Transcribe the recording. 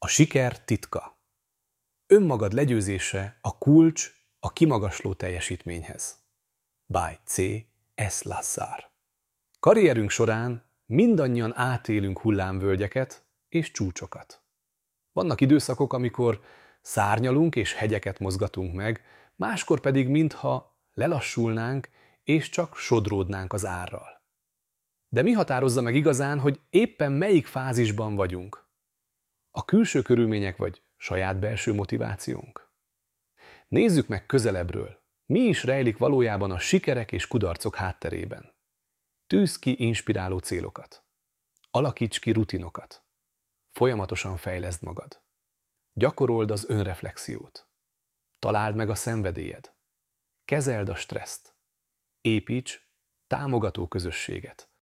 siker titka. Önmagad legyőzése a kulcs a kimagasló teljesítményhez. By C. S. Lassár. Karrierünk során mindannyian átélünk hullámvölgyeket és csúcsokat. Vannak időszakok, amikor szárnyalunk és hegyeket mozgatunk meg, máskor pedig mintha lelassulnánk és csak sodródnánk az árral. De mi határozza meg igazán, hogy éppen melyik fázisban vagyunk? A külső körülmények vagy saját belső motivációnk? Nézzük meg közelebbről, mi is rejlik valójában a sikerek és kudarcok hátterében. Tűzd ki inspiráló célokat. Alakíts ki rutinokat. Folyamatosan fejleszd magad. Gyakorold az önreflexiót. Találd meg a szenvedélyed. Kezeld a stresszt. Építs támogató közösséget.